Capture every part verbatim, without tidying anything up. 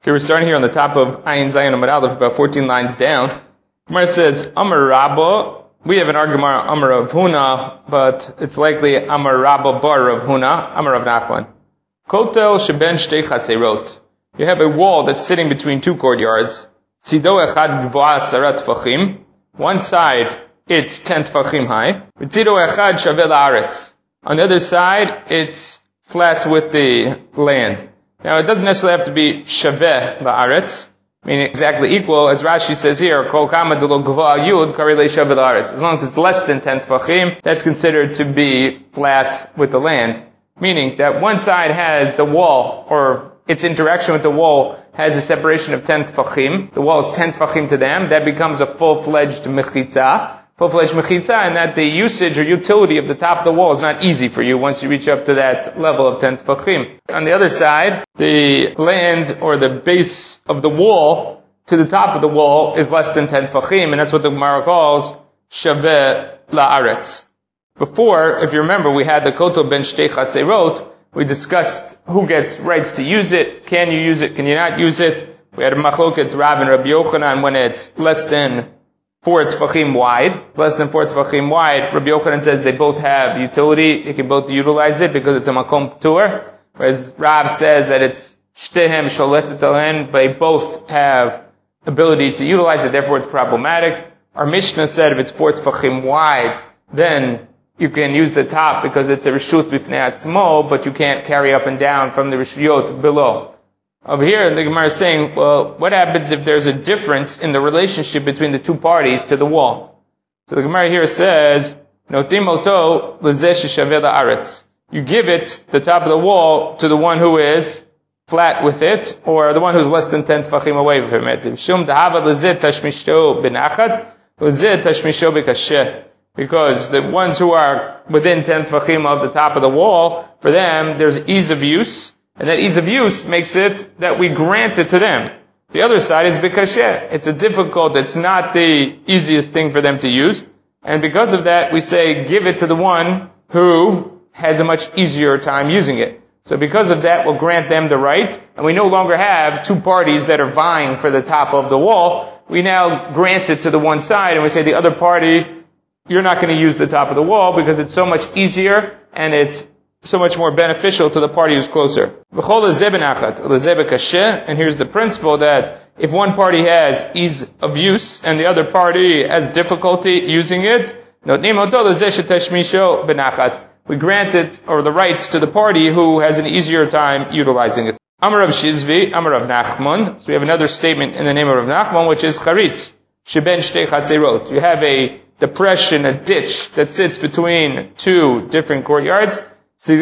Here we're starting here on the top of Ayin Zayin Amud Aleph, about fourteen lines down. Gemara says, Amar Rabba. We have an argument Amar Rav Huna, but it's likely Amar Rabba bar Rav Huna, Amar Rav Nachman. Kotel sheben shtei chatzerot. You have a wall that's sitting between two courtyards. Tzido echad gvoa sarat tfachim. One side, it's ten tfachim high. Tzido echad shaveh la'aretz. On the other side, it's flat with the land. Now, it doesn't necessarily have to be shaveh la'aretz, meaning exactly equal, as Rashi says here, kol kama delo gvoa yud karei shaveh la'aretz. As long as it's less than ten tfachim, that's considered to be flat with the land. Meaning that one side has the wall, or its interaction with the wall has a separation of ten tfachim. The wall is ten tfachim to them. That becomes a full-fledged mechitza. Full-fledged mechitza, and that the usage or utility of the top of the wall is not easy for you once you reach up to that level of ten tfachim. On the other side, the land or the base of the wall to the top of the wall is less than ten tfachim, and that's what the Gemara calls shaveh la'aretz. Before, if you remember, we had the kotel ben shtei chatzerot. We discussed who gets rights to use it. Can you use it? Can you not use it? We had a machloket Rav and Rabbi Yochanan when it's less than four tefachim wide. It's less than four tefachim wide. Rabbi Yochanan says they both have utility. You can both utilize it because it's a makom tur. Whereas Rav says that it's shtehem sholetet alen. They both have ability to utilize it. Therefore, it's problematic. Our Mishnah said if it's four tefachim wide, then you can use the top because it's a reshut b'fnei atzmo, but you can't carry up and down from the reshuyot below. Over here, the Gemara is saying, well, what happens if there's a difference in the relationship between the two parties to the wall? So the Gemara here says, Notim oto lezeh sheshaveh la'aretz. You give it, the top of the wall, to the one who is flat with it, or the one who's less than ten tefachim away from it. Shum tahavad lezeh tashmisho b'nachat, lezeh tashmisho b'kasheh. Because the ones who are within ten tefachim of the top of the wall, for them, there's ease of use, and that ease of use makes it that we grant it to them. The other side is bikasheh. It's a difficult, it's not the easiest thing for them to use, and because of that, we say, give it to the one who has a much easier time using it. So because of that, we'll grant them the right, and we no longer have two parties that are vying for the top of the wall. We now grant it to the one side, and we say the other party, you're not going to use the top of the wall because it's so much easier and it's so much more beneficial to the party who's closer. And here's the principle that if one party has ease of use and the other party has difficulty using it, we grant it, or the rights to the party who has an easier time utilizing it. Amar Rav Shizvi, Amar Rav Nachman. So we have another statement in the name of Rav Nachman, which is charitz, sheben shtei chatzerot. You have a depression, a ditch that sits between two different courtyards. Again,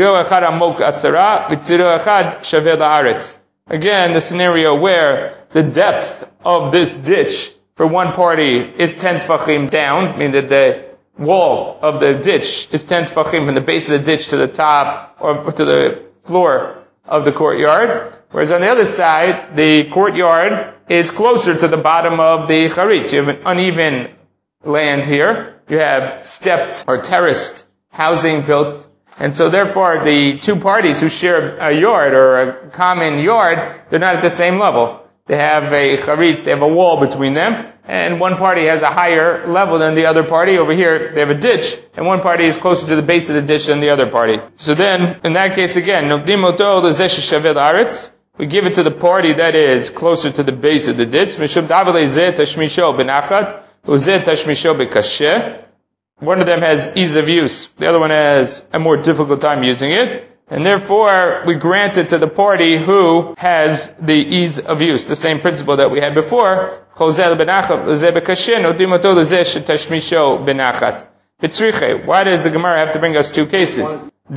the scenario where the depth of this ditch for one party is ten tefachim down, meaning that the wall of the ditch is ten tefachim from the base of the ditch to the top or to the floor of the courtyard. Whereas on the other side, the courtyard is closer to the bottom of the charitz. You have an uneven land here. You have stepped or terraced housing built. And so therefore the two parties who share a yard or a common yard, they're not at the same level. They have a charitz, they have a wall between them, and one party has a higher level than the other party. Over here they have a ditch, and one party is closer to the base of the ditch than the other party. So then, in that case again, we give it to the party that is closer to the base of the ditch. One of them has ease of use. The other one has a more difficult time using it. And therefore, we grant it to the party who has the ease of use. The same principle that we had before. Why does the Gemara have to bring us two cases?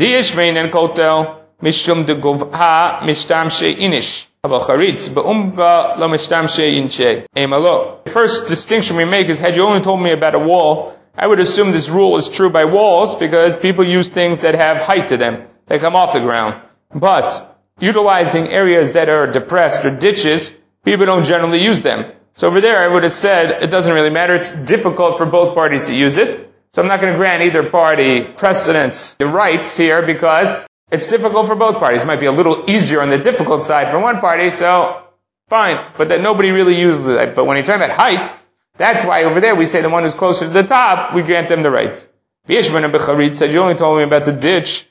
The first distinction we make is, had you only told me about a wall, I would assume this rule is true by walls because people use things that have height to them. They come off the ground. But utilizing areas that are depressed or ditches, people don't generally use them. So over there I would have said, it doesn't really matter. It's difficult for both parties to use it. So I'm not going to grant either party precedence, the rights here, because it's difficult for both parties. It might be a little easier on the difficult side for one party, so fine, but that nobody really uses it. But when you're talking about height, that's why over there we say the one who's closer to the top, we grant them the rights. V'yeshbana b'charit said, you only told me about the ditch,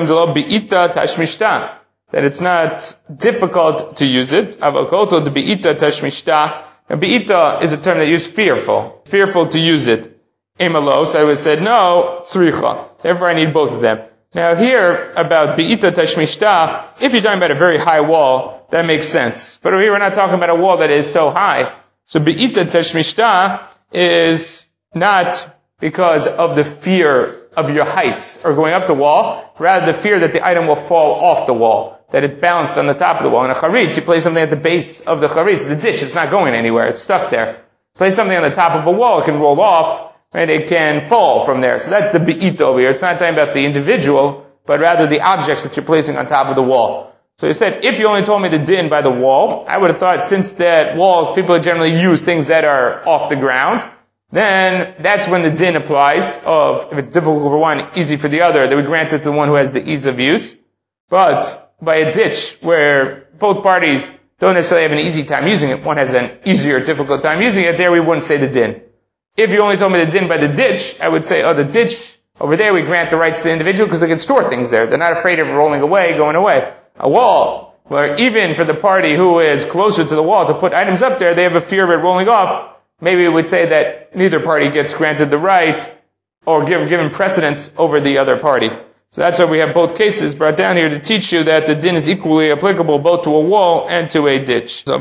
that it's not difficult to use it. Avakoto the be'ita tashmishta. Now be'ita is a term that used fearful. Fearful to use it. Emalo, so I would have said, no, tzricha. Therefore I need both of them. Now here, about be'ita tashmishta, if you're talking about a very high wall, that makes sense. But over here we're not talking about a wall that is so high. So be'ita tashmishta is not because of the fear of your heights or going up the wall, rather the fear that the item will fall off the wall, that it's balanced on the top of the wall. In a charitz, you place something at the base of the charitz, the ditch, it's not going anywhere, it's stuck there. Place something on the top of a wall, it can roll off, right? It can fall from there. So that's the be'ita over here. It's not talking about the individual, but rather the objects that you're placing on top of the wall. So he said, if you only told me the din by the wall, I would have thought since that walls, people generally use things that are off the ground, then that's when the din applies of, if it's difficult for one, easy for the other, they would grant it to the one who has the ease of use. But by a ditch where both parties don't necessarily have an easy time using it, one has an easier, difficult time using it, there we wouldn't say the din. If you only told me the din by the ditch, I would say, oh, the ditch, over there we grant the rights to the individual because they can store things there. They're not afraid of rolling away, going away. A wall, where even for the party who is closer to the wall to put items up there, they have a fear of it rolling off. Maybe we would say that neither party gets granted the right or give, given precedence over the other party. So that's why we have both cases brought down here to teach you that the din is equally applicable both to a wall and to a ditch. So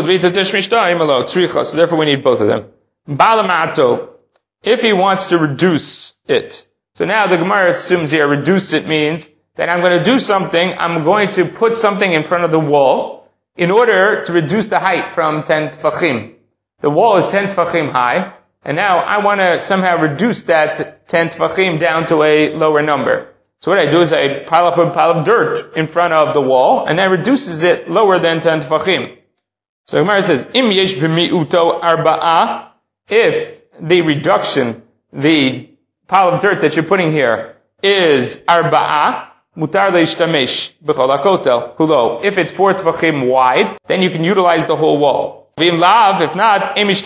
therefore we need both of them. Balamato, if he wants to reduce it. So now the Gemara assumes here reduce it means that I'm going to do something, I'm going to put something in front of the wall in order to reduce the height from ten tefachim. The wall is ten tefachim high, and now I want to somehow reduce that ten tefachim down to a lower number. So what I do is I pile up a pile of dirt in front of the wall, and that reduces it lower than ten tefachim. So Gemara says, Im yesh b'mi'uto arba'ah, if the reduction, the pile of dirt that you're putting here is arba'ah, mutar leishtamesh b'chol hakotel kulo. If it's four tefachim wide, then you can utilize the whole wall. If not, if not, then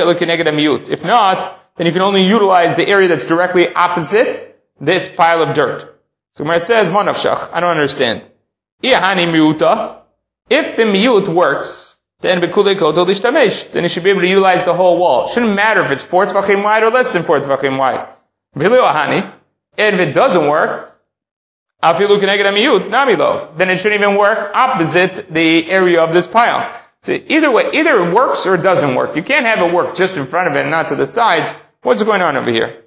you can only utilize the area that's directly opposite this pile of dirt. So Gemara says, Manavshach, I don't understand. If the miyut works, then then you should be able to utilize the whole wall. It shouldn't matter if it's four tefachim wide or less than four tefachim wide. And if it doesn't work, then it shouldn't even work opposite the area of this pile. So either way, either it works or it doesn't work. You can't have it work just in front of it and not to the sides. What's going on over here?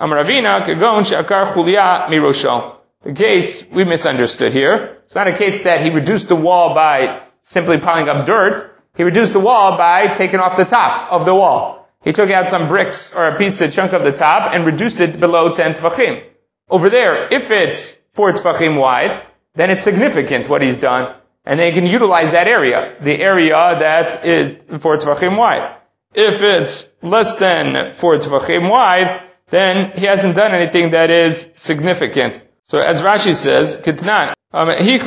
The case, we misunderstood here. It's not a case that he reduced the wall by simply piling up dirt. He reduced the wall by taking off the top of the wall. He took out some bricks or a piece of chunk of the top and reduced it below ten tefachim. Over there, if it's four tefachim wide, then it's significant what he's done. And they can utilize that area, the area that is four tefachim wide. If it's less than four tefachim wide, then he hasn't done anything that is significant. So as Rashi says, Kitnan, if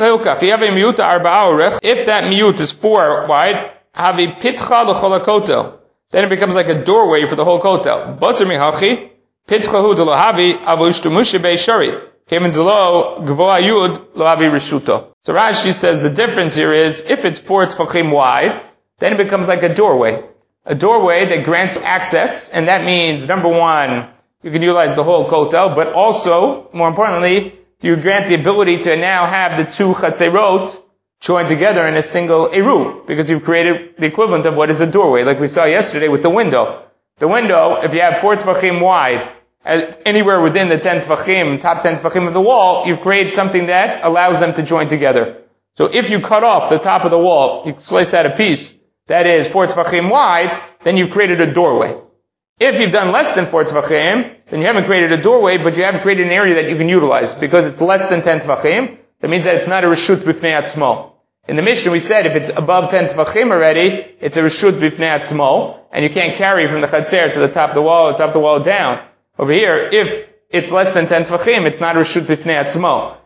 that miyut is four wide, havi pitcha l'chol hakotel, then it becomes like a doorway for the whole kotel. Bater mihachi, pitchahu de lohavi avushtumushe beishari. So Rashi says the difference here is, if it's four tefachim wide, then it becomes like a doorway. A doorway that grants access, and that means, number one, you can utilize the whole kotel, but also, more importantly, you grant the ability to now have the two chatzerot joined together in a single eruv, because you've created the equivalent of what is a doorway, like we saw yesterday with the window. The window, if you have four tefachim wide, anywhere within the ten tefachim, top ten tefachim of the wall, you've created something that allows them to join together. So if you cut off the top of the wall, you slice out a piece that is four tefachim wide, then you've created a doorway. If you've done less than four tefachim, then you haven't created a doorway, but you have created an area that you can utilize. Because it's less than ten tefachim, that means that it's not a reshut b'fnei atzmo. In the Mishnah we said if it's above ten tefachim already, it's a reshut b'fnei atzmo, and you can't carry from the chatzer to the top of the wall, or top of the wall down. Over here, if it's less than ten tefachim, it's not reshut b'fnei atzmo.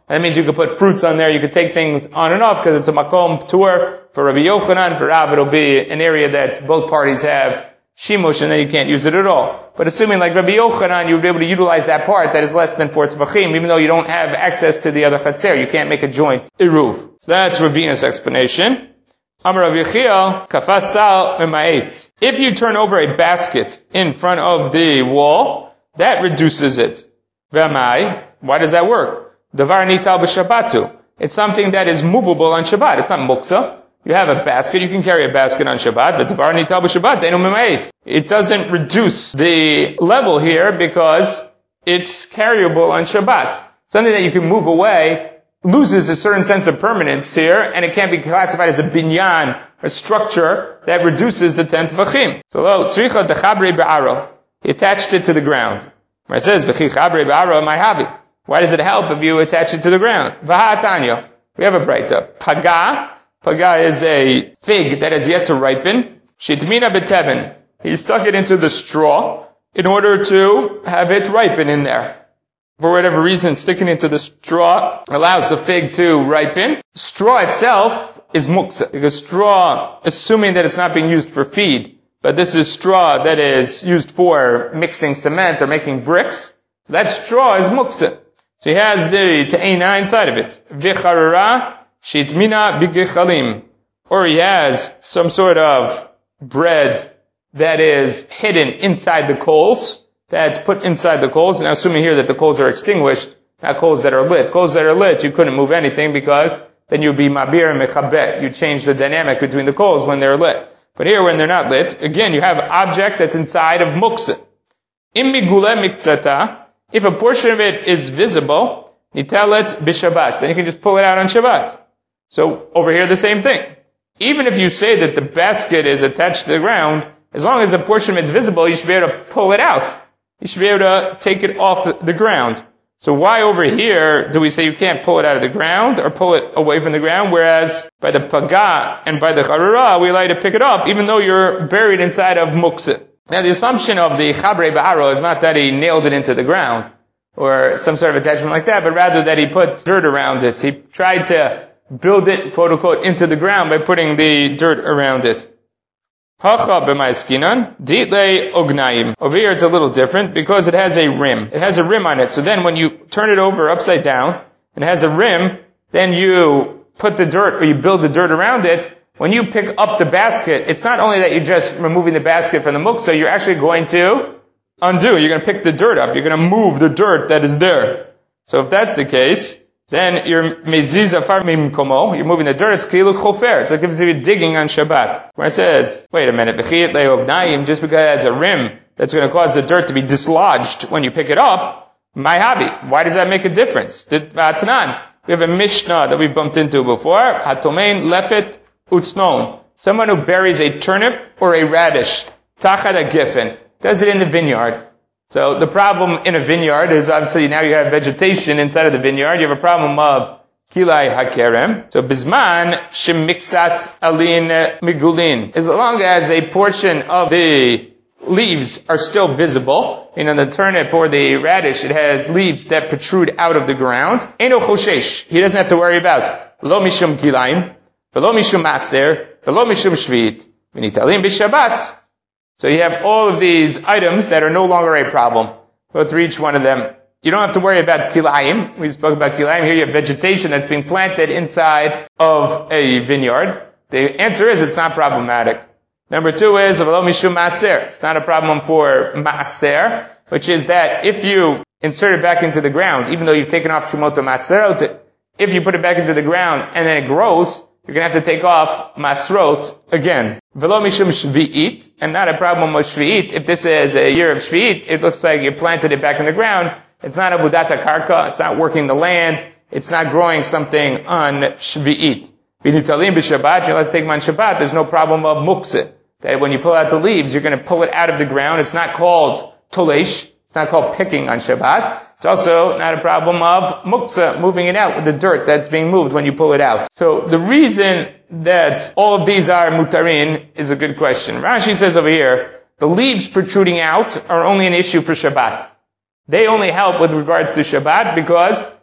That means you could put fruits on there, you could take things on and off because it's a makom tour. For Rabbi Yochanan, for Rav, it'll be an area that both parties have shimush and then you can't use it at all. But assuming like Rabbi Yochanan, you would be able to utilize that part that is less than four tzvachim, even though you don't have access to the other chatzer, you can't make a joint eruv. So that's Ravina's explanation. Amar Rav Yechiel, kafas sal mema'et. If you turn over a basket in front of the wall, that reduces it. V'amai, why does that work? Davar nital b'shabbatu. It's something that is movable on Shabbat. It's not muksa. You have a basket, you can carry a basket on Shabbat, but davar nital b'shabbat, deinu mema'et. It doesn't reduce the level here because it's carryable on Shabbat. Something that you can move away loses a certain sense of permanence here, and it can't be classified as a binyan, a structure that reduces the ten tvachim. So, lo, tzricha dechabre be'aro. He attached it to the ground. Where it says, v'chi chabre be'aro my havi. Why does it help if you attach it to the ground? V'ha'atanya. We have a breita. Paga. Paga is a fig that has yet to ripen. Shitmina beteben. He stuck it into the straw in order to have it ripen in there. For whatever reason, sticking into the straw allows the fig to ripen. Straw itself is muksa, because straw, assuming that it's not being used for feed, but this is straw that is used for mixing cement or making bricks, that straw is muksa. So he has the te'ina inside of it. V'charara shitmina b'gechalim. Or he has some sort of bread that is hidden inside the coals, that's put inside the coals. Now assuming here that the coals are extinguished, not coals that are lit. Coals that are lit, you couldn't move anything because then you'd be mabir and mechabet. You change the dynamic between the coals when they're lit. But here when they're not lit, again you have an object that's inside of muksa. Im migule miktzata, if a portion of it is visible, nitalet b'shabbat, then you can just pull it out on Shabbat. So over here the same thing. Even if you say that the basket is attached to the ground, as long as a portion of it's visible, you should be able to pull it out. You should be able to take it off the ground. So why over here do we say you can't pull it out of the ground or pull it away from the ground, whereas by the paga and by the charara we like to pick it up even though you're buried inside of muksa. Now the assumption of the chabre ba'aro is not that he nailed it into the ground or some sort of attachment like that, but rather that he put dirt around it. He tried to build it, quote unquote, into the ground by putting the dirt around it. Hacha b'maiskinan, ditle ognaim. Over here it's a little different because it has a rim. It has a rim on it. So then when you turn it over upside down, and it has a rim, then you put the dirt, or you build the dirt around it. When you pick up the basket, it's not only that you're just removing the basket from the muksa, you're actually going to undo. You're going to pick the dirt up. You're going to move the dirt that is there. So if that's the case, then you're meziz afar mimkomo, you're moving the dirt, it's kilu chofer. It's like if you're digging on Shabbat. Where it says, wait a minute, v'chiyat le'ognaim, just because it has a rim that's going to cause the dirt to be dislodged when you pick it up, my hobby. Why does that make a difference? Tanan, we have a Mishnah that we bumped into before, hatomein lefet utznon. Someone who buries a turnip or a radish, tachad a giffen, does it in the vineyard. So the problem in a vineyard is obviously now you have vegetation inside of the vineyard. You have a problem of kilai hakerem. So bisman shemiksat alin migulin. As long as a portion of the leaves are still visible, you know, the turnip or the radish, it has leaves that protrude out of the ground. Eno choshesh. He doesn't have to worry about lo mishum kilaim, velo mishum maser, velo mishum shvit, v'nitalim b'shabbat. So you have all of these items that are no longer a problem. Go through each one of them. You don't have to worry about kilayim. We spoke about kilayim. Here you have vegetation that's being planted inside of a vineyard. The answer is it's not problematic. Number two is v'lo mishum maser. It's not a problem for maser, which is that if you insert it back into the ground, even though you've taken off shumoto maserot, if you put it back into the ground and then it grows, you're going to have to take off masrot again. Velo mishum shvi'it, and not a problem with shvi'it. If this is a year of shvi'it, it looks like you planted it back in the ground. It's not a budata karka. It's not working the land. It's not growing something on shvi'it. V'nitalim b'shabbat, you'll have to take them on Shabbat. There's no problem of mukse. That when you pull out the leaves, you're going to pull it out of the ground. It's not called tolesh. It's not called picking on Shabbat. It's also not a problem of muksa, moving it out with the dirt that's being moved when you pull it out. So the reason that all of these are mutarin is a good question. Rashi says over here, the leaves protruding out are only an issue for Shabbat. They only help with regards to Shabbat because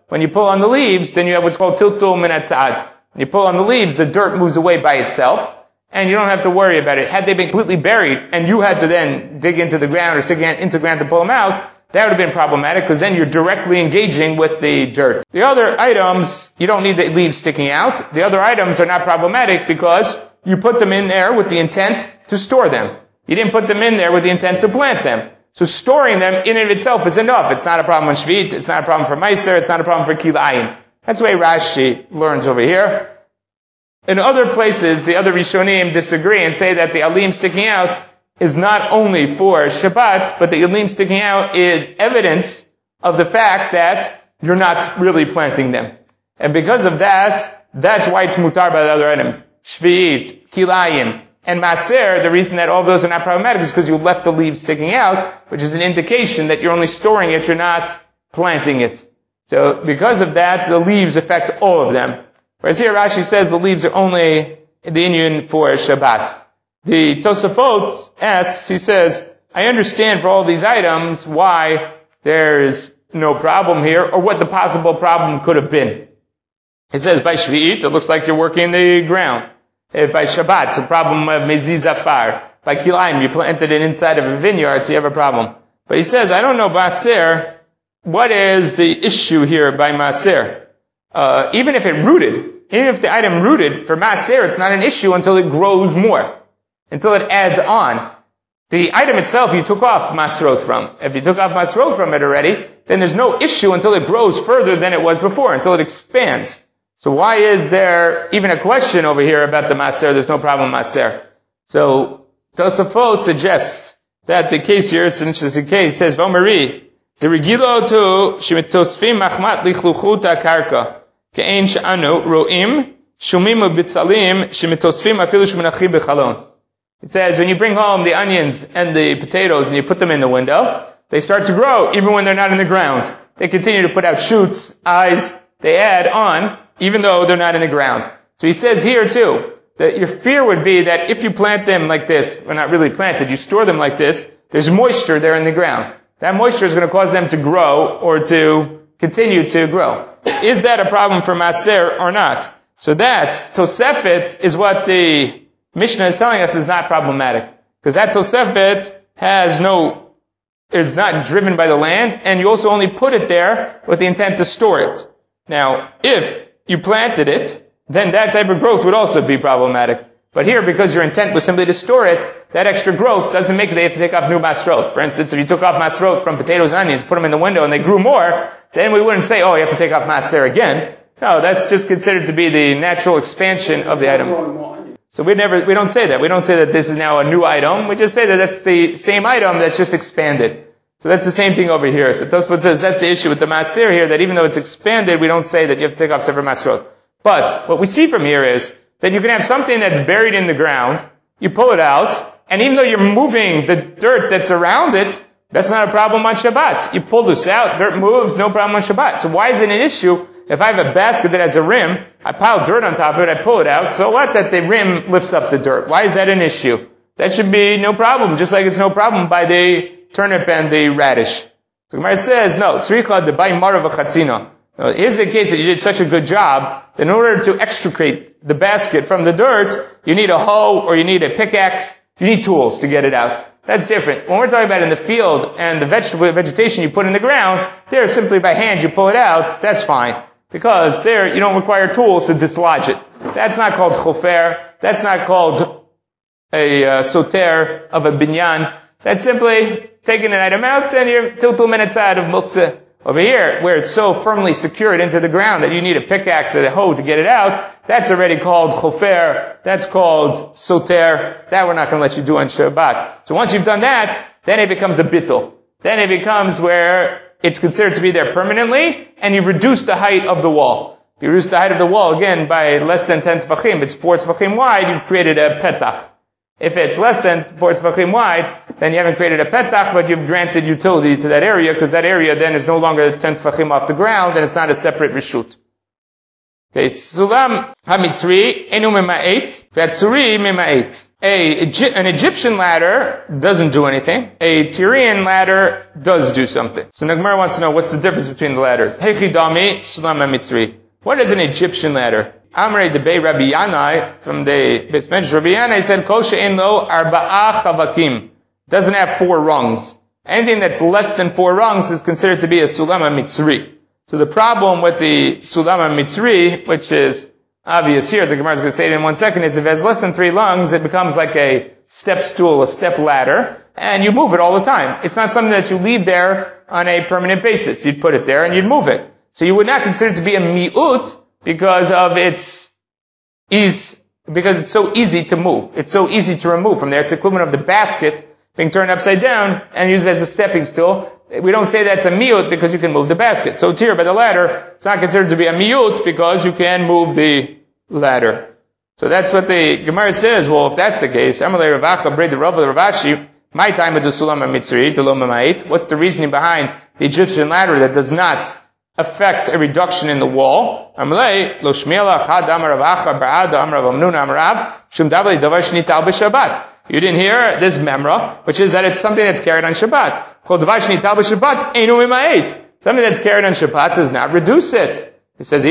when you pull on the leaves, then you have what's called tiltul min hatzad. When you pull on the leaves, the dirt moves away by itself, and you don't have to worry about it. Had they been completely buried, and you had to then dig into the ground or stick into the ground to pull them out, that would have been problematic, because then you're directly engaging with the dirt. The other items, you don't need the leaves sticking out. The other items are not problematic because you put them in there with the intent to store them. You didn't put them in there with the intent to plant them. So storing them in and of itself is enough. It's not a problem on Shvit, it's not a problem for Meiser, it's not a problem for Kilayim. That's the way Rashi learns over here. In other places, the other Rishonim disagree and say that the alim sticking out is not only for Shabbat, but the alim sticking out is evidence of the fact that you're not really planting them. And because of that, that's why it's mutar by the other items. Shvit, Kilayim, and Maser, the reason that all of those are not problematic is because you left the leaves sticking out, which is an indication that you're only storing it, you're not planting it. So because of that, the leaves affect all of them. Whereas here Rashi says the leaves are only the inyan for Shabbat. The Tosafot asks, he says, I understand for all these items why there's no problem here, or what the possible problem could have been. He says, by Shvi'it, it looks like you're working the ground. If by Shabbat, it's a problem of mezizafar. By Kilayim, you planted it inside of a vineyard, so you have a problem. But he says, I don't know, Maser, what is the issue here by Maser? Uh, even if it rooted, even if the item rooted, for Maser, it's not an issue until it grows more. Until it adds on. The item itself you took off Masrot from. If you took off Masrot from it already, then there's no issue until it grows further than it was before, until it expands. So why is there even a question over here about the Maser? There's no problem Maser. So Tosafot suggests that the case here, it's an interesting case, it says, Vomari, the regilo to shemitosfim machmat lichluchuta karka, ke'ein she'anu ro'im, shumim ubitzalim, shemitosfim afilu shemenachim bechalon. It says, when you bring home the onions and the potatoes and you put them in the window, they start to grow even when they're not in the ground. They continue to put out shoots, eyes, they add on, even though they're not in the ground. So he says here too, that your fear would be that if you plant them like this, well not really planted, you store them like this, there's moisture there in the ground. That moisture is going to cause them to grow or to continue to grow. Is that a problem for Maser or not? So that, Tosefet, is what the Mishnah is telling us is not problematic. Because that Tosefet has no, is not driven by the land, and you also only put it there with the intent to store it. Now, if you planted it, then that type of growth would also be problematic. But here, because your intent was simply to store it, that extra growth doesn't make it they have to take off new masrot. For instance, if you took off masrot from potatoes and onions, put them in the window, and they grew more, then we wouldn't say, oh, you have to take off maser again. No, that's just considered to be the natural expansion of the item. So we never, we don't say that. We don't say that this is now a new item. We just say that that's the same item that's just expanded. So that's the same thing over here. So Tosfot says that's the issue with the maser here, that even though it's expanded, we don't say that you have to take off separate masrot. But what we see from here is that you can have something that's buried in the ground, you pull it out, and even though you're moving the dirt that's around it, that's not a problem on Shabbat. You pull this out, dirt moves, no problem on Shabbat. So why is it an issue if I have a basket that has a rim, I pile dirt on top of it, I pull it out, so what that the rim lifts up the dirt? Why is that an issue? That should be no problem, just like it's no problem by the turnip and the radish. So Gemara says, no, tzricha debai marav v'chatzina. Here's the case that you did such a good job that in order to extricate the basket from the dirt, you need a hoe or you need a pickaxe, you need tools to get it out. That's different. When we're talking about in the field and the vegetable vegetation you put in the ground, there simply by hand you pull it out, that's fine. Because there you don't require tools to dislodge it. That's not called chofer, that's not called a uh, soter of a binyan. That's simply taking an item out and you're tiltul menetzad of muktzeh. Over here, where it's so firmly secured into the ground that you need a pickaxe and a hoe to get it out, that's already called chofer, that's called soter, that we're not going to let you do on Shabbat. So once you've done that, then it becomes a bittul. Then it becomes where it's considered to be there permanently, and you've reduced the height of the wall. If you reduce the height of the wall, again, by less than ten tefachim, it's four tefachim wide, you've created a petach. If it's less than four tefachim wide, then you haven't created a petach, but you've granted utility to that area, because that area then is no longer ten tefachim off the ground, and it's not a separate reshut. Okay, Sulam HaMitzri, Enu Mema'et, V'Atzuri Mema'et. A, an Egyptian ladder doesn't do anything. A Tyrian ladder does do something. So Nagmar wants to know what's the difference between the ladders. Hechidami, Sulam HaMitzri. What is an Egyptian ladder? Amrei Debei Rabbi Yanai, from the Beis Medrash Rabbi Yanai said, Kol she'en lo arba'a chavakim. Doesn't have four rungs. Anything that's less than four rungs is considered to be a Sulam HaMitzri. So the problem with the Sulam HaMitzri, which is obvious here, the Gemara is going to say it in one second, is if it has less than three lungs, it becomes like a step stool, a step ladder, and you move it all the time. It's not something that you leave there on a permanent basis. You'd put it there and you'd move it. So you would not consider it to be a mi'ut because of its ease, because it's so easy to move. It's so easy to remove from there. It's the equivalent of the basket being turned upside down and used as a stepping stool. We don't say that's a miut because you can move the basket. So it's here by the ladder. It's not considered to be a miut because you can move the ladder. So that's what the Gemara says. Well, if that's the case, Amalei Ravacha Bred the Rav Ravashi, my time of the Sulam HaMitzri, the Lo Mema'et. What's the reasoning behind the Egyptian ladder that does not affect a reduction in the wall? Amalei Lo Shmiela Chad Amar Ravacha Ba'ada Amar Rav Amnuna Amar Rav Shum Davlei Davar Shnital B'Shabbat. You didn't hear this memra, which is that it's something that's carried on Shabbat. Something that's carried on Shabbat does not reduce it. It says,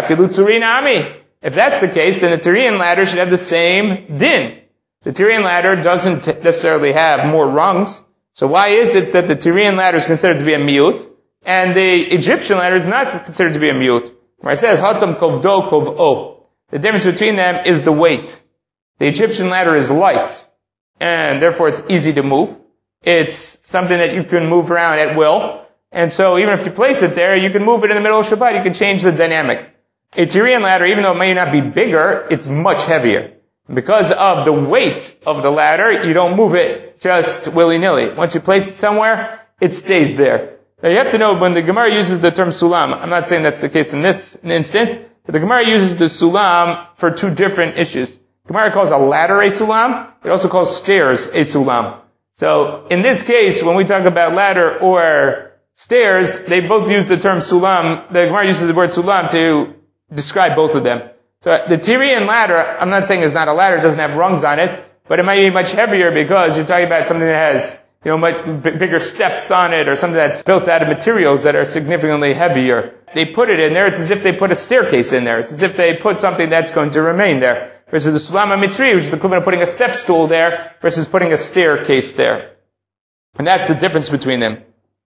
if that's the case, then the Tyrian ladder should have the same din. The Tyrian ladder doesn't necessarily have more rungs. So why is it that the Tyrian ladder is considered to be a miut, and the Egyptian ladder is not considered to be a miut? Where it says, Hatam kovdo kov'o. The difference between them is the weight. The Egyptian ladder is light, and therefore it's easy to move. It's something that you can move around at will. And so even if you place it there, you can move it in the middle of Shabbat. You can change the dynamic. A Tyrian ladder, even though it may not be bigger, it's much heavier. Because of the weight of the ladder, you don't move it just willy-nilly. Once you place it somewhere, it stays there. Now you have to know, when the Gemara uses the term sulam, I'm not saying that's the case in this instance, but the Gemara uses the sulam for two different issues. The Gemara calls a ladder a sulam. It also calls stairs a sulam. So, in this case, when we talk about ladder or stairs, they both use the term sulam. The Gemara uses the word sulam to describe both of them. So, the Tyrian ladder, I'm not saying it's not a ladder, it doesn't have rungs on it, but it might be much heavier because you're talking about something that has, you know, much b- bigger steps on it, or something that's built out of materials that are significantly heavier. They put it in there, it's as if they put a staircase in there. It's as if they put something that's going to remain there. Versus the Sulam HaMitzri, which is the equivalent of putting a step stool there, versus putting a staircase there. And that's the difference between them.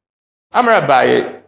Amar Abaye,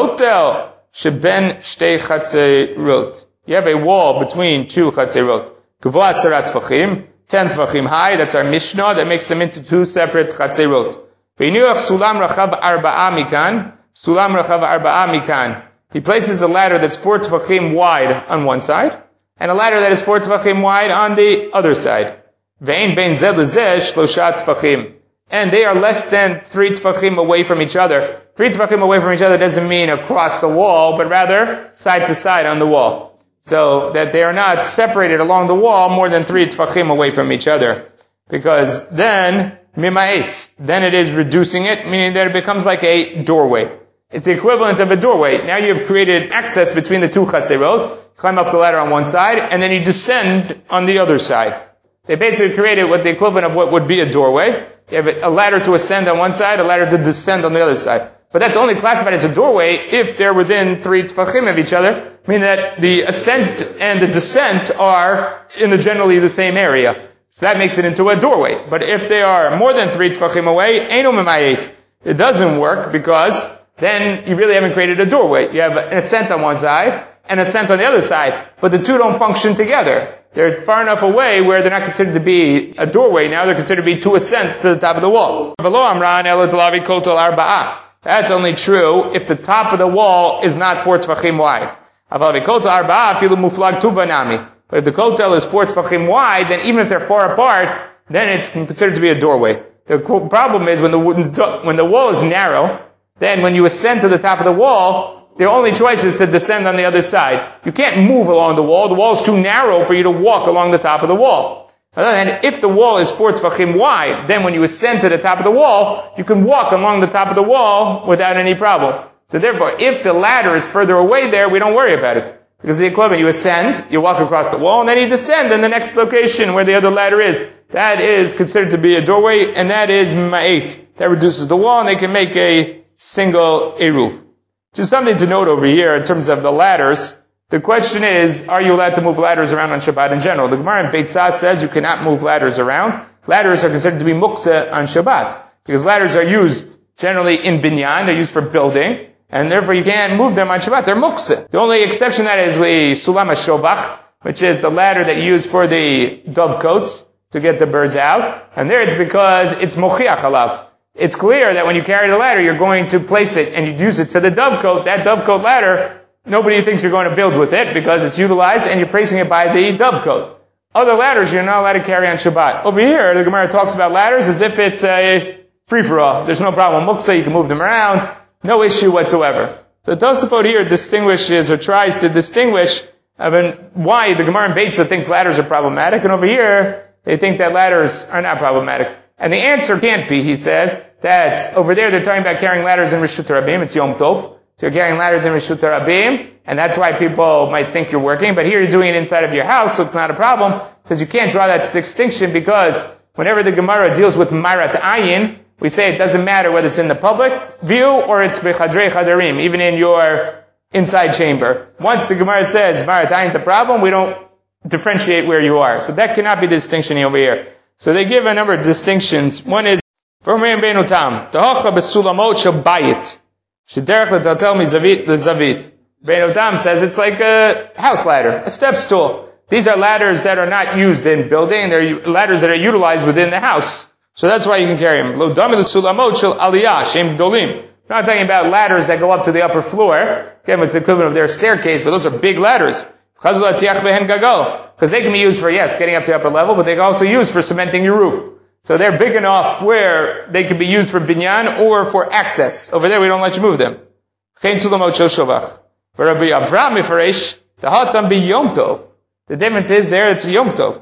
Kotel sheben shtei chatzerot. You have a wall between two chatzerot. Gvoa asarat tfachim, ten tfachim high, that's our Mishnah, that makes them into two separate chatzerot. V'yinuach sulam rachav arba'a mikan, sulam rachav arba'a mikan. He places a ladder that's four tfachim wide on one side, and a ladder that is four tefachim wide on the other side. Ve'in bein zeh lezeh shlosha tefachim. And they are less than three tefachim away from each other. Three tefachim away from each other doesn't mean across the wall, but rather side to side on the wall. So that they are not separated along the wall more than three tefachim away from each other. Because then, mima'et, then it is reducing it, meaning that it becomes like a doorway. It's the equivalent of a doorway. Now you have created access between the two chatzerot, climb up the ladder on one side, and then you descend on the other side. They basically created what the equivalent of what would be a doorway. You have a ladder to ascend on one side, a ladder to descend on the other side. But that's only classified as a doorway if they're within three tefachim of each other, meaning that the ascent and the descent are in the generally the same area. So that makes it into a doorway. But if they are more than three tefachim away, eino memayet. It doesn't work because then you really haven't created a doorway. You have an ascent on one side, and ascent on the other side, but the two don't function together. They're far enough away where they're not considered to be a doorway. Now they're considered to be two ascents to the top of the wall. That's only true if the top of the wall is not four tefachim wide. But if the kotel is four tefachim wide, then even if they're far apart, then it's considered to be a doorway. The problem is when the when the wall is narrow, then when you ascend to the top of the wall, the only choice is to descend on the other side. You can't move along the wall. The wall is too narrow for you to walk along the top of the wall. And if the wall is four tefachim wide, then when you ascend to the top of the wall, you can walk along the top of the wall without any problem. So therefore, if the ladder is further away there, we don't worry about it. Because the equivalent, you ascend, you walk across the wall, and then you descend in the next location where the other ladder is. That is considered to be a doorway, and that is ma'et. That reduces the wall, and they can make a single eruv. Just something to note over here in terms of the ladders. The question is, are you allowed to move ladders around on Shabbat in general? The Gemara in Beitzah says you cannot move ladders around. Ladders are considered to be muktzeh on Shabbat, because ladders are used generally in binyan, they're used for building, and therefore you can't move them on Shabbat. They're muktzeh. The only exception to that is we sulam hashobach, which is the ladder that you use for the dovecotes to get the birds out. And there it's because it's mochiach alav. It's clear that when you carry the ladder, you're going to place it and you use it for the dovecote. That dovecote ladder, nobody thinks you're going to build with it because it's utilized and you're placing it by the dovecote. Other ladders you're not allowed to carry on Shabbat. Over here, the Gemara talks about ladders as if it's a free-for-all. There's no problem. Muktzah, you can move them around. No issue whatsoever. So Tosafot here distinguishes or tries to distinguish I mean, why the Gemara in Beitzah thinks ladders are problematic, and over here they think that ladders are not problematic. And the answer can't be, he says, that over there they're talking about carrying ladders in Rishut Rabim, it's Yom Tov. So you're carrying ladders in Rishut Rabim, and that's why people might think you're working, but here you're doing it inside of your house, so it's not a problem. Says you can't draw that distinction because whenever the Gemara deals with Marat Ayin, we say it doesn't matter whether it's in the public view or it's Bechadrei Chadarim, even in your inside chamber. Once the Gemara says Marat Ayin is a problem, we don't differentiate where you are. So that cannot be the distinction over here. So they give a number of distinctions. One is, V'omer Beinu Tam, T'hocha b'sulamot shel bayit, shederech l'taltel mizavit l'zavit. Beinu Tam says it's like a house ladder, a step stool. These are ladders that are not used in building, they're ladders that are utilized within the house. So that's why you can carry them. Lo dami l'sulamot shel aliyah, shem dolim. We're not talking about ladders that go up to the upper floor. Again, it's the equivalent of their staircase, but those are big ladders. Because they can be used for, yes, getting up to the upper level, but they can also be used for cementing your roof. So they're big enough where they can be used for binyan or for access. Over there, we don't let you move them. The difference is there, it's Yom Tov.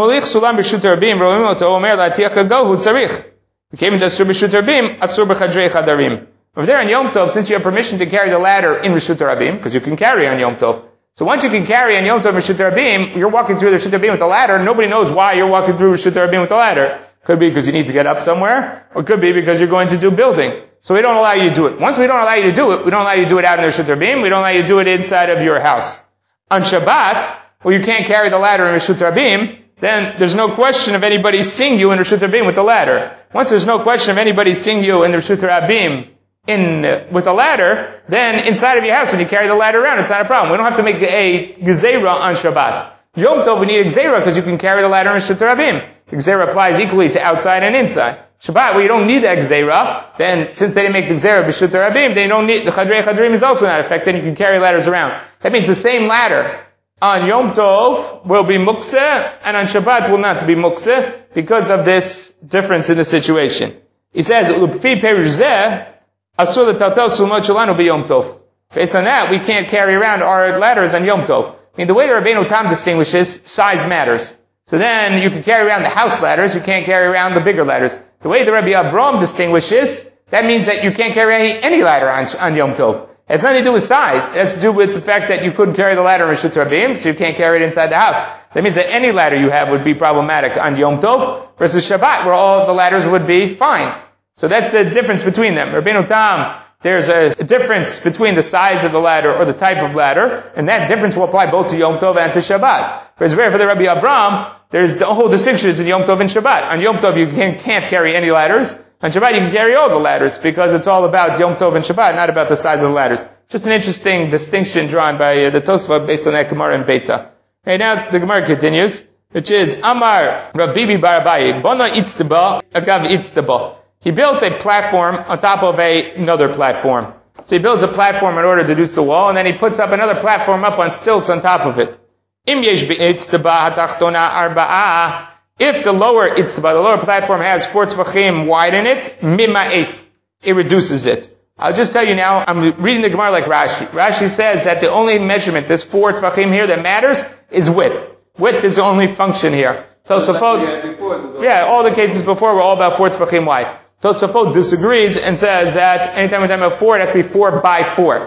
Over there on Yom Tov, since you have permission to carry the ladder in Rishut Rabim, because you can carry on Yom Tov, so once you can carry on Yom Tov Rishut Rabim, you're walking through the Rishut Rabim with the ladder, nobody knows why you're walking through Rishut Rabim with the ladder. Could be because you need to get up somewhere, or could be because you're going to do building. So we don't allow you to do it. Once we don't allow you to do it, we don't allow you to do it out in the Rishut Rabim, we don't allow you to do it inside of your house. On Shabbat, where you can't carry the ladder in Rishut Rabim, then there's no question of anybody seeing you in Rishut Rabim with the ladder. Once there's no question of anybody seeing you in the Rishut Rabim in, uh, with a ladder, then inside of your house, when you carry the ladder around, it's not a problem. We don't have to make a Gezerah on Shabbat. Yom Tov, we need a Gezerah because you can carry the ladder in Rishut Rabim. The Gezerah applies equally to outside and inside. Shabbat, where you don't need that Gezerah, then since they didn't make the Gezerah B'Rishut Rabim, they don't need, the Chadrei Chadrim is also not affected, and you can carry ladders around. That means the same ladder on Yom Tov will be Mukseh, and on Shabbat will not be Mukseh, because of this difference in the situation. He says, L'pfi Perush Zeh, Asur l'taltel sulmot shelanu b'Yom Tov. Based on that, we can't carry around our ladders on Yom Tov. I mean, the way the Rabbeinu Tam distinguishes, size matters. So then, you can carry around the house ladders, you can't carry around the bigger ladders. The way the Rabbi Avram distinguishes, that means that you can't carry any, any ladder on, on Yom Tov. It has nothing to do with size. It has to do with the fact that you couldn't carry the ladder in Rishut Rabim, so you can't carry it inside the house. That means that any ladder you have would be problematic on Yom Tov, versus Shabbat, where all the ladders would be fine. So that's the difference between them. Rabbeinu Tam, there's a, a difference between the size of the ladder or the type of ladder, and that difference will apply both to Yom Tov and to Shabbat. Whereas for the Rabbi Avram, there's the whole distinction is in Yom Tov and Shabbat. On Yom Tov you can, can't carry any ladders. On Shabbat you can carry all the ladders, because it's all about Yom Tov and Shabbat, not about the size of the ladders. Just an interesting distinction drawn by uh, the Tosfot based on that Gemara in Beitzah. Okay, now the Gemara continues, which is, Amar Rabbi Bar Abaye, Bona Itztaba, Agav Itztaba. He built a platform on top of a, another platform. So he builds a platform in order to reduce the wall, and then he puts up another platform up on stilts on top of it. Im yesh be'itztaba hatachtona arba'a. If the lower itztaba, the lower platform has four tvachim wide in it, mima'et. It reduces it. I'll just tell you now, I'm reading the Gemara like Rashi. Rashi says that the only measurement, this four tvachim here that matters, is width. Width is the only function here. Tosafot, yeah, all the cases before were all about four tvachim wide. Tosafot disagrees and says that anytime we're talking about four, it has to be four by four. Four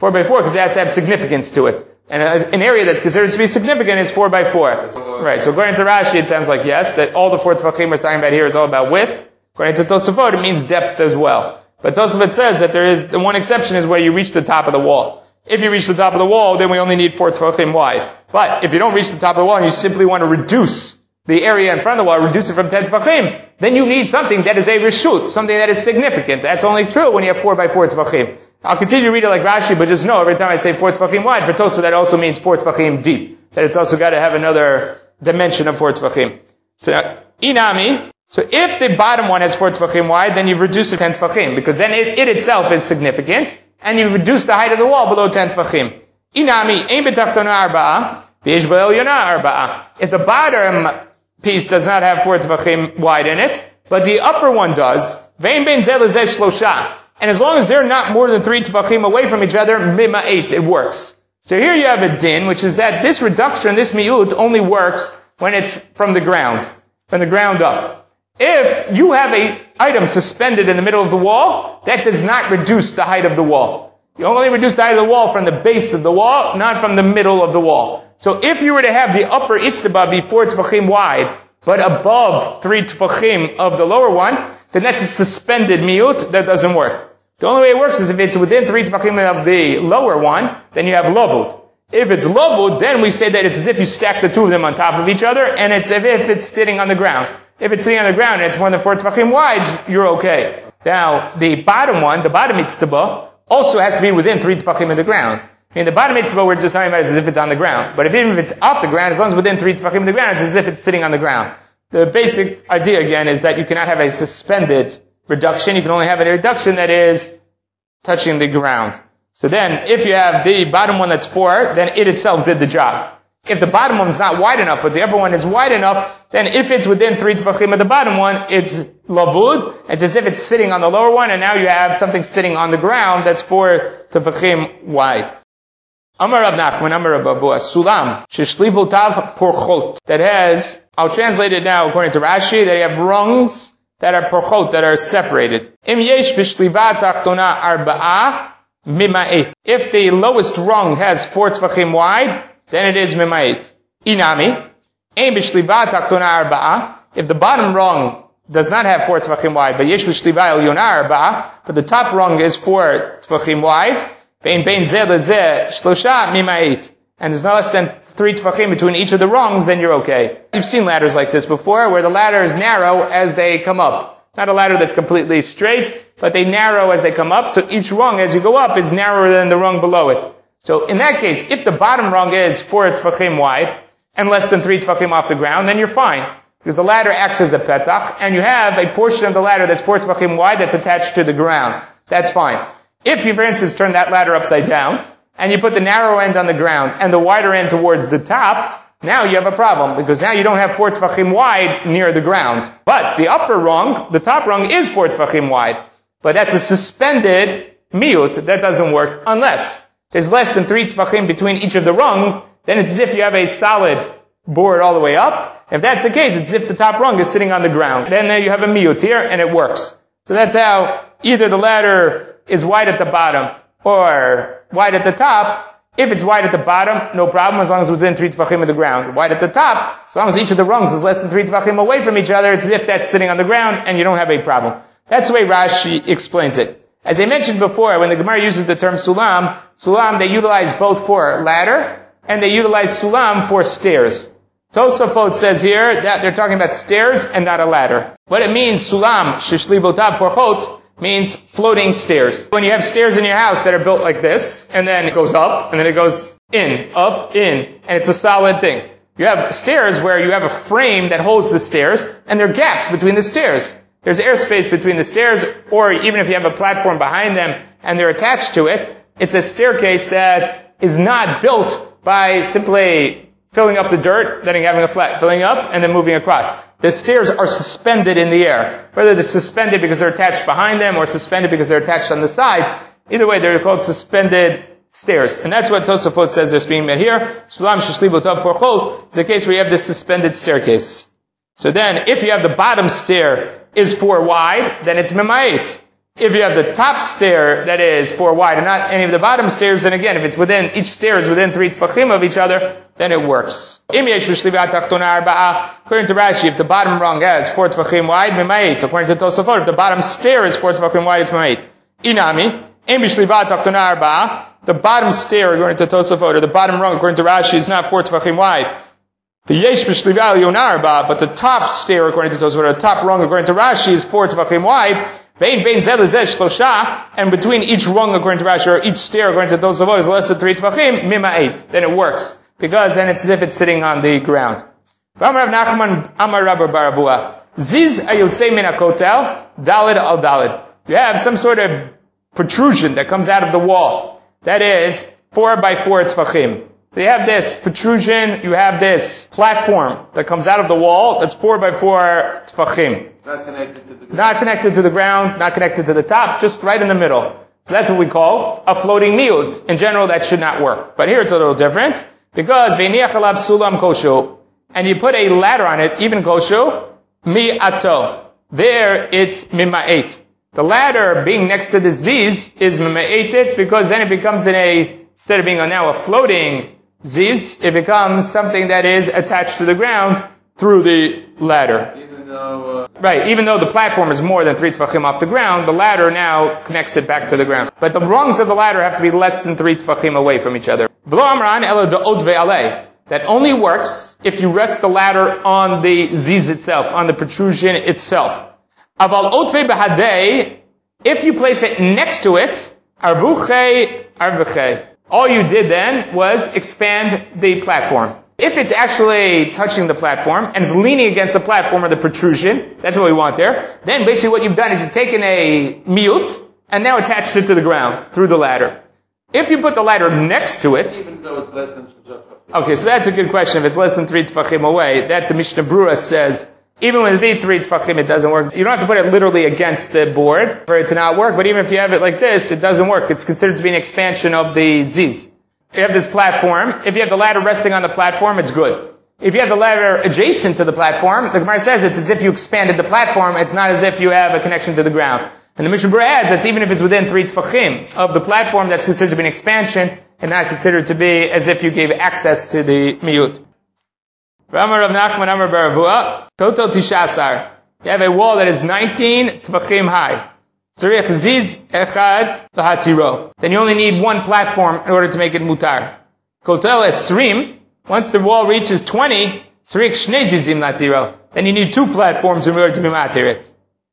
four by four because it has to have significance to it. And an area that's considered to be significant is four by four. Right, so according to Rashi, it sounds like yes, that all the four tefachim we're talking about here is all about width. According to Tosafot, it means depth as well. But Tosafot says that there is, the one exception is where you reach the top of the wall. If you reach the top of the wall, then we only need four tefachim wide. But if you don't reach the top of the wall and you simply want to reduce the area in front of the wall, reduce it from ten tefachim, then you need something that is a reshut, something that is significant. That's only true when you have four by four tefachim. I'll continue to read it like Rashi, but just know every time I say four tefachim wide, for Tosafot that also means four tefachim deep. That it's also got to have another dimension of four tefachim. So, inami, so if the bottom one has four tefachim wide, then you've reduced it to ten tefachim, because then it, it itself is significant, and you've reduced the height of the wall below ten tefachim. Inami, ein b'tachtona arba'a, v'yesh b'elyona arba'a. If the bottom piece does not have four tefachim wide in it, but the upper one does, ve'en ben zeh lezeh shlosha. And as long as they're not more than three tefachim away from each other, mima'et, it works. So here you have a din, which is that this reduction, this mi'ut, only works when it's from the ground, from the ground up. If you have a item suspended in the middle of the wall, that does not reduce the height of the wall. You only reduce the height of the wall from the base of the wall, not from the middle of the wall. So if you were to have the upper itztaba be four tefachim wide, but above three tefachim of the lower one, then that's a suspended mi'ut, that doesn't work. The only way it works is if it's within three tefachim of the lower one, then you have lavud. If it's lavud, then we say that it's as if you stack the two of them on top of each other, and it's as if it's sitting on the ground. If it's sitting on the ground and it's more than four tefachim wide, you're okay. Now, the bottom one, the bottom itztaba, also has to be within three tefachim of the ground. I mean, the bottom itztaba we're just talking about is as if it's on the ground. But if even if it's off the ground, as long as it's within three tefachim of the ground, it's as if it's sitting on the ground. The basic idea again is that you cannot have a suspended reduction. You can only have a reduction that is touching the ground. So then, if you have the bottom one that's four, then it itself did the job. If the bottom one is not wide enough, but the upper one is wide enough, then if it's within three tefachim of the bottom one, it's lavud. It's as if it's sitting on the lower one, and now you have something sitting on the ground that's four tefachim wide. Amar Rav Nachman, Amar Rav Abua, Sulam, sheshlivotav porchot. That has, I'll translate it now according to Rashi, that you have rungs that are porchot, that are separated. Im yesh b'shliva tachtona arba'a mima'et. If the lowest rung has four tefachim wide, then it is mima'et. Inami, ein b'shliva tachtona arba'a. If the bottom rung does not have four tefachim wide, but yesh b'shliva elyona arba'a, but the top rung is four tefachim wide, ve'en bein zeh lezeh shlosha mima'et. And there's no less than three tefachim between each of the rungs, then you're okay. You've seen ladders like this before, where the ladder is narrow as they come up. Not a ladder that's completely straight, but they narrow as they come up, so each rung as you go up is narrower than the rung below it. So in that case, if the bottom rung is four tefachim wide, and less than three tefachim off the ground, then you're fine. Because the ladder acts as a petach, and you have a portion of the ladder that's four tefachim wide that's attached to the ground. That's fine. If you, for instance, turn that ladder upside down, and you put the narrow end on the ground, and the wider end towards the top, now you have a problem, because now you don't have four tefachim wide near the ground. But the upper rung, the top rung, is four tefachim wide. But that's a suspended miut. That doesn't work unless there's less than three tefachim between each of the rungs. Then it's as if you have a solid board all the way up. If that's the case, it's as if the top rung is sitting on the ground. Then uh, you have a miut here, and it works. So that's how either the ladder is wide at the bottom or wide at the top. If it's wide at the bottom, no problem, as long as it's within three tefachim of the ground. Wide at the top, as long as each of the rungs is less than three tefachim away from each other, it's as if that's sitting on the ground, and you don't have a problem. That's the way Rashi explains it. As I mentioned before, when the Gemara uses the term sulam, sulam, they utilize both for ladder, and they utilize sulam for stairs. Tosafot says here that they're talking about stairs and not a ladder. What it means, sulam, sheshlivotav porchot, means floating stairs. When you have stairs in your house that are built like this, and then it goes up, and then it goes in, up, in, and it's a solid thing. You have stairs where you have a frame that holds the stairs, and there are gaps between the stairs. There's airspace between the stairs, or even if you have a platform behind them, and they're attached to it, it's a staircase that is not built by simply filling up the dirt, then having a flat, filling up, and then moving across. The stairs are suspended in the air. Whether they're suspended because they're attached behind them or suspended because they're attached on the sides, either way they're called suspended stairs. And that's what Tosafot says they're being made here. Sulam sheshlivotav porchot is a case where you have this suspended staircase. So then, if you have the bottom stair is four wide, then it's mima'et. If you have the top stair that is four wide and not any of the bottom stairs, then again, if it's within, each stair is within three tefachim of each other, then it works. According to Rashi, if the bottom rung has four tefachim wide, mimait. According to Tosafot, if the bottom stair is four tefachim wide, it's mimait. Inami, the bottom stair, according to Tosafot, or the bottom rung, according to Rashi, is not four tefachim wide. The yesh b'shliva yonarba, but the top stair, according to Tosafot, or the top rung, according to Rashi, is four tefachim wide. And between each rung, according to Rashi, or each stair, according to Tosafot, is less than three tefachim, mima eight. Then it works. Because then it's as if it's sitting on the ground. Ziz ayutzei min hakotel, dalid al dalid. You have some sort of protrusion that comes out of the wall. That is four by four tefachim. So you have this protrusion, you have this platform that comes out of the wall, that's four by four tefachim. Not connected to the ground. Not connected to the ground, not connected to the top, just right in the middle. So that's what we call a floating miut. In general, that should not work. But here it's a little different, because ve'niach alav sulam koshu, and you put a ladder on it, even koshu, mi ato. There it's mima'et. The ladder being next to the ziz is mima'etet, because then it becomes in a, instead of being a, now a floating ziz, it becomes something that is attached to the ground through the ladder. Even though, uh, Right, even though the platform is more than three tefachim off the ground, the ladder now connects it back to the ground. But the rungs of the ladder have to be less than three tefachim away from each other. That only works if you rest the ladder on the ziz itself, on the protrusion itself. Aval otve behadei, if you place it next to it, arvuche arvuche. All you did then was expand the platform. If it's actually touching the platform and is leaning against the platform or the protrusion, that's what we want there, then basically what you've done is you've taken a miut and now attached it to the ground through the ladder. If you put the ladder next to it, even though it's less than okay, so that's a good question. If it's less than three tefachim away, that the Mishnah Berurah says, even with the three tefachim, it doesn't work. You don't have to put it literally against the board for it to not work, but even if you have it like this, it doesn't work. It's considered to be an expansion of the ziz. You have this platform. If you have the ladder resting on the platform, it's good. If you have the ladder adjacent to the platform, the Gemara says it's as if you expanded the platform. It's not as if you have a connection to the ground. And the Mishnah Berurah adds that even if it's within three tefachim of the platform, that's considered to be an expansion and not considered to be as if you gave access to the miut. Ramar Rav Nachman Amar Baravua, Total Tishasar. You have a wall that is nineteen tefachim high. Tzarich ziz echad lahatiro. Then you only need one platform in order to make it mutar. Kotel esrim. Once the wall reaches twenty, tzarich shnei zizim latiro. Then you need two platforms in order to be matir it.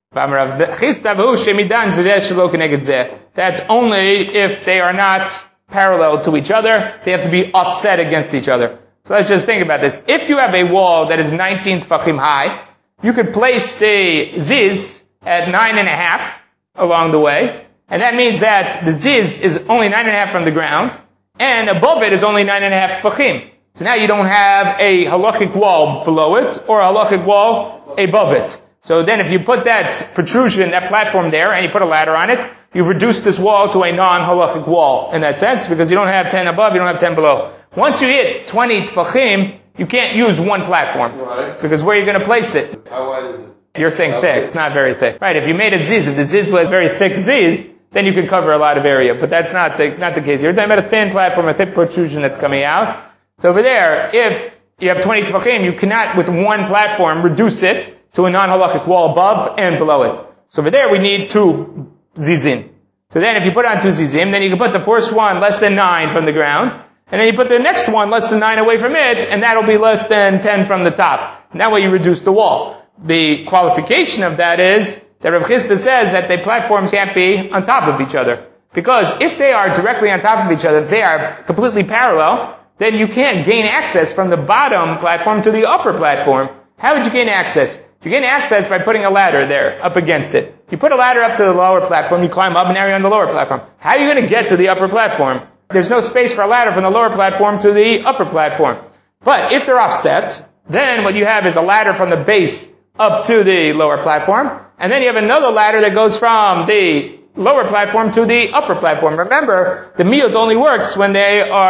That's only if they are not parallel to each other. They have to be offset against each other. So let's just think about this. If you have a wall that is nineteen tefachim high, you could place the ziz at nine and a half along the way, and that means that the ziz is only nine and a half from the ground, and above it is only nine and a half tefachim. So now you don't have a halachic wall below it, or a halachic wall above it. So then if you put that protrusion, that platform there, and you put a ladder on it, you've reduced this wall to a non-halachic wall in that sense, because you don't have ten above, you don't have ten below. Once you hit twenty tefachim, you can't use one platform. Right. Because where are you going to place it? How wide is it? You're saying How thick. thick? It's not very thick. Right, if you made a ziz, if the ziz was very thick ziz, then you could cover a lot of area. But that's not the, not the case. You're talking about a thin platform, a thick protrusion that's coming out. So over there, if you have twenty tefachim, you cannot, with one platform, reduce it to a non-halachic wall above and below it. So over there, we need two zizim. So then if you put on two zizim, then you can put the first one less than nine from the ground, and then you put the next one less than nine away from it, and that'll be less than ten from the top. And that way you reduce the wall. The qualification of that is that Rav Chisda says that the platforms can't be on top of each other. Because if they are directly on top of each other, if they are completely parallel, then you can't gain access from the bottom platform to the upper platform. How would you gain access? You gain access by putting a ladder there, up against it. You put a ladder up to the lower platform, you climb up, and now you're on the lower platform. How are you going to get to the upper platform? There's no space for a ladder from the lower platform to the upper platform. But if they're offset, then what you have is a ladder from the base up to the lower platform, and then you have another ladder that goes from the lower platform to the upper platform. Remember, the miut only works when they are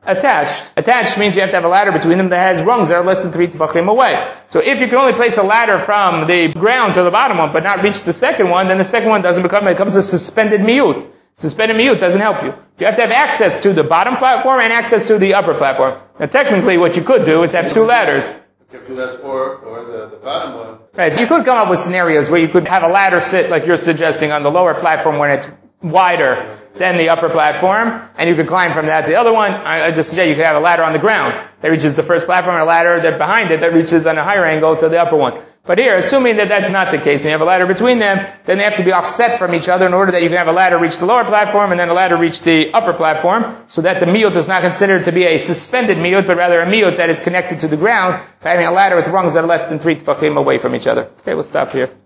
attached. Attached means you have to have a ladder between them that has rungs that are less than three tefachim away. So if you can only place a ladder from the ground to the bottom one, but not reach the second one, then the second one doesn't become, it becomes a suspended miyut. Suspended miyut doesn't help you. You have to have access to the bottom platform and access to the upper platform. Now technically what you could do is have two ladders. Or, or the, the bottom one. Right, so you could come up with scenarios where you could have a ladder sit, like you're suggesting, on the lower platform when it's wider than the upper platform, and you could climb from that to the other one. I, I just suggest you could have a ladder on the ground that reaches the first platform, and a ladder that behind it that reaches on a higher angle to the upper one. But here, assuming that that's not the case, and you have a ladder between them, then they have to be offset from each other in order that you can have a ladder reach the lower platform and then a ladder reach the upper platform, so that the miyut is not considered to be a suspended miyut, but rather a miyut that is connected to the ground by having a ladder with rungs that are less than three tefachim away from each other. Okay, we'll stop here.